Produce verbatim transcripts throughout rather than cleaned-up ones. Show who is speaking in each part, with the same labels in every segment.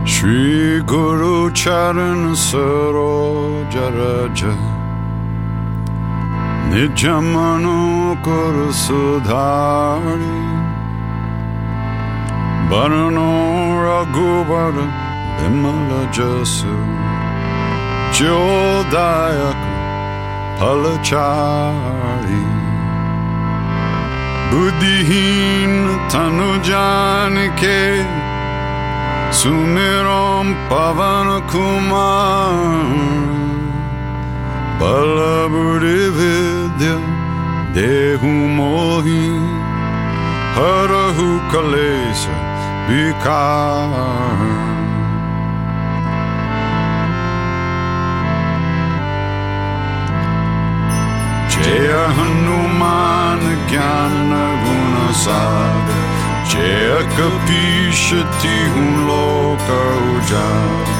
Speaker 1: Shri Guru Charan Saroja Raja Nijamanu Kuru Sudhari Barano Raghubara Bimala Jasu Jodayaku Palachari Buddhihin Tanu Janike Sumiram Pavan Kumar Balabudi Vidya Dehu Mohi Harahu Kalesa Vikar Jaya Hanuman Gyana Guna Sagar Jaya Kapishati Hun Loka Ujara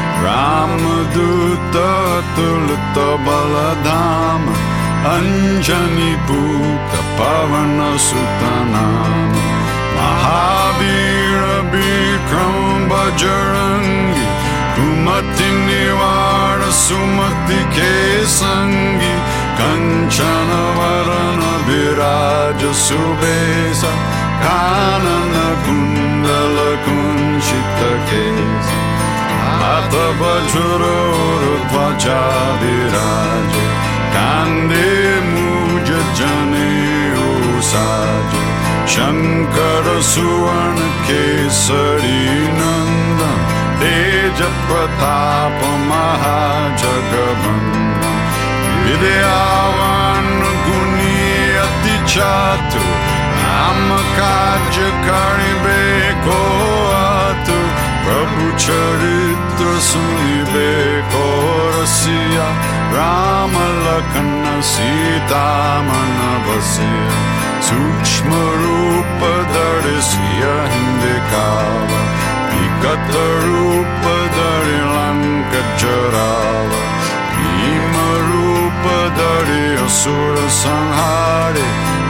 Speaker 1: Ramaduta Tulita Baladama Anjani Bhuta Pavana Sutanama Mahavira Bikram Bajrangi Kumati Nivara Sumati Kesangi Kanchana Varana Viraja Subesa Kanana Kundala Kunchita Kesa Ata Vajra Dvaja Viraja Kande Muja Jane Usaja Shankara Suvarna Kesari Nandan Teja Pratapa Mahajagabanda Vidyavan Guni Ati Chatu Amakaja Karibe Koatu Prabhu Charitra Sunibe Korasiya Rama Lakana Sita Manavasya Sukshma Rupa Dharisya Hindikava Vikata Rupa Dhari Lanka Jarava Bhima Rupa Dhari Asura Sanhare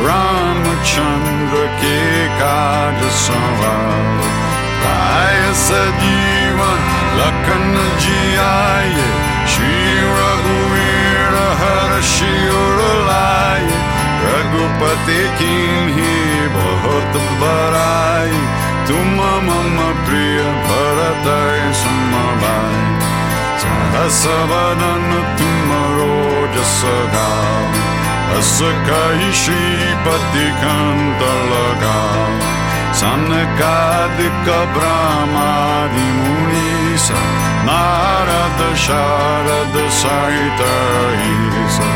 Speaker 1: Ramachandra Ke Kaja Samvara Kaya Sadivan Lakana Jiyaye Shri Raghuvira Harashi Uralaye Raghupati Kinhi Bahut Barai Tuma Mama Priya Bharatai Samavai Sahasavadana Tumaro Jasagav Asakai Shri Pati Kantalagav Sanakadika Brahmadi Munisa Narada Sharada Saita Isa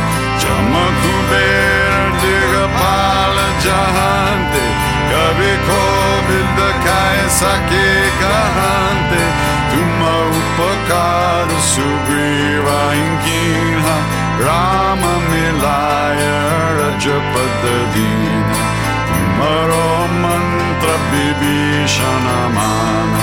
Speaker 1: Jamakubera Digapala Jahante Kavi Kovilda Kaya Sake Kahante Tuma Upakara Sugriva Inkinha Rama Milaya Rajapadadina Tumaro Mantra Bibhishana Mana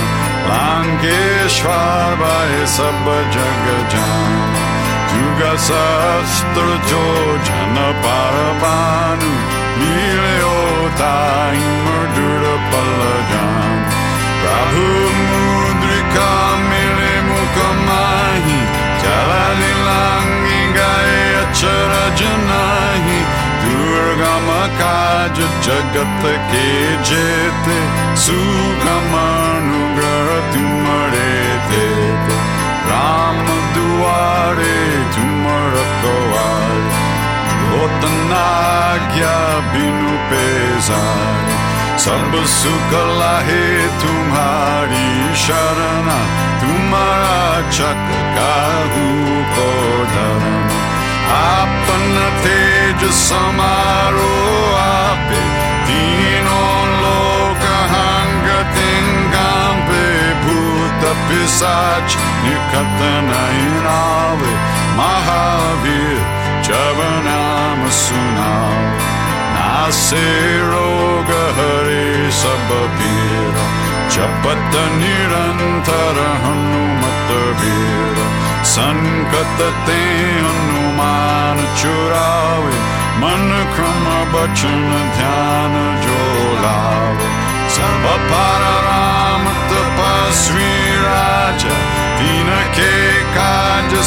Speaker 1: Lankeshwar Bhai Sab Jagajana Juga Sastra Jojana Parabhanu Nileota Imardura Palajan Prabhu Mudrika Mile Mukamahi Jalalilangi Gaya Charajanahi Durga Makaja Jagat Ke Jete Sukamanugra Tumare Tete Rama Duare Tumarakaware Gotanagya Binu Pesare Sab Sukha Lahe Tumhari Sharana Tumara Chakra Kahu Kodharana Apana Teja Samaro Ape Dinon Loka Hanga Tingampe Bhuta Pisach Nikatana Inave Mahavir Javanama Sunave Nase Roga Hare Sabapira Chapata Nirantara Hanumata Vira Sankata Te Hanuman Churave मन क्रम बचन ध्यान जो लावे सर्व पर राम तपस्वी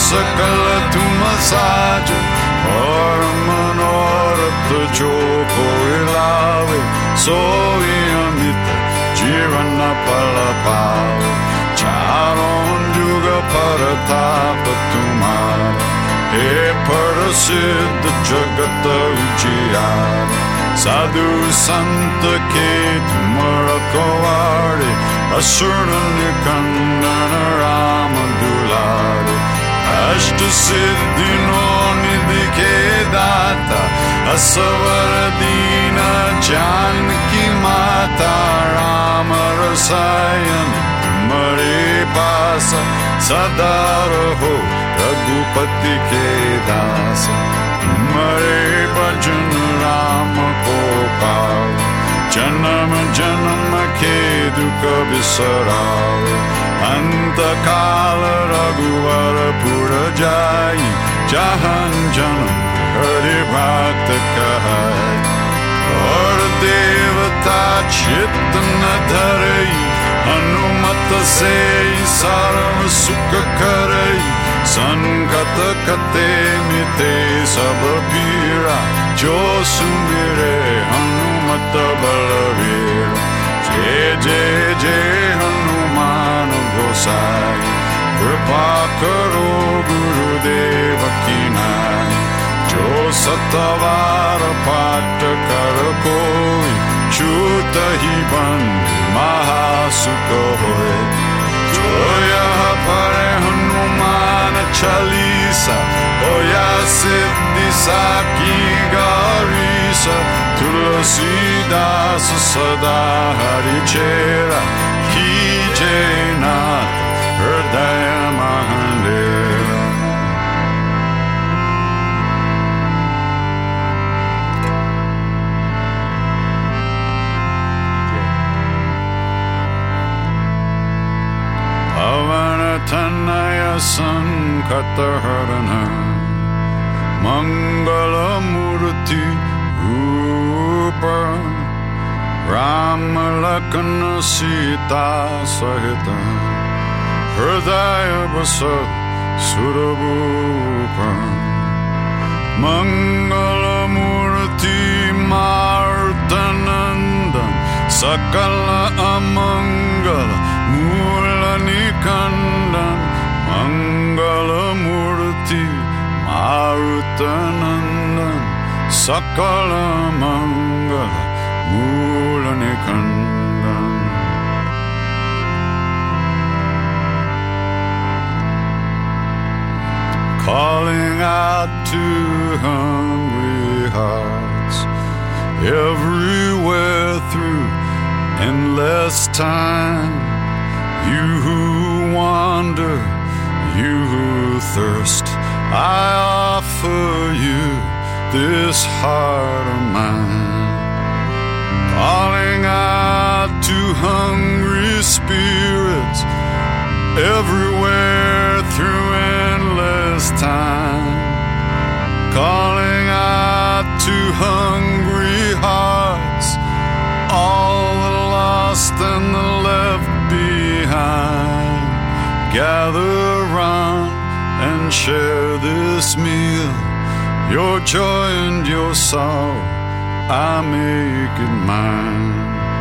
Speaker 1: सकल तुम साज और मनोरथ जो कोई लावे सोई अमित जीवन पल पावे चारों युग परताप तुम्हारा हे प्रसिद्ध जगत उजियार साधु संत के तुम रखवारे असुर निकंदन राम दुलारे अष्ट सिद्धि नो निधि के दाता असवर दीन जानकी माता राम रसायन तुम्हारे पास सदा रहो रघुपति के दास तुम्हारे भजन राम को पाओ जन्म जन्म के दुख बिसराओ अंत काल रघुवर पुर जाई जहां जन्म हरि भक्त कहाई और देवता चित्त न धरई हनुमत से सर्व सुख करई संकट कटे मिटे सब पीड़ा जो सुमिरे हनुमत बलवीर जय जय जय हनुमान गोसाई कृपा करो गुरुदेव की नाई जो सतवार पाठ कर कोई छूट ही बंद महासुख होए जो यह पढ़े हनुमान चालीसा हो या सिद्धि साकी गौरीसा तुलसीदास सदा हरि चेरा कीजे नाथ हृदय Mahadev Tanaya Sankatarana Mangala Murti Rupa Rama Lakana Sita Sahita Hridaya Basad Surabupa Mangala Murti Martanandam Sakala Amangala Mula Nikandan Mangala Murti Marutanandan Sakala Mangala Mula Nikandan Calling out to hungry hearts everywhere through endless time. You who wander, you who thirst, I offer you this heart of mine. Calling out to hungry spirits everywhere through endless time. Calling out to hungry hearts, all the lost and the left behind. Gather round and share this meal. Your joy and your sorrow, I make it mine.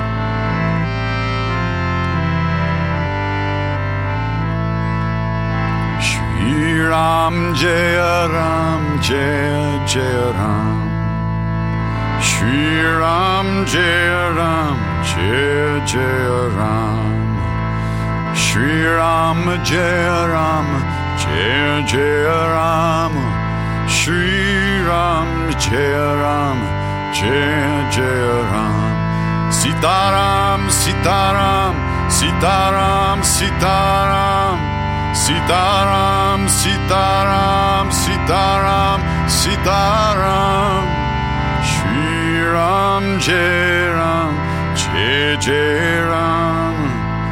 Speaker 1: Shri Ram Jaya Ram Jaya Jaya Ram Shri Ram Jaya Ram Jaya Jaya Ram Shri Ram Jaya Ram Jaya Jaya Ram Shri Ram Jaya Ram Jaya Jaya Ram Sitaram Sitaram Sitaram Sitaram Sitaram Sitaram Sitaram Sitaram Shri Ram Jai Ram Jai Jai Ram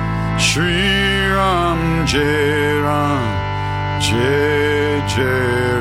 Speaker 1: Shri Ram Jai Ram Jai Jai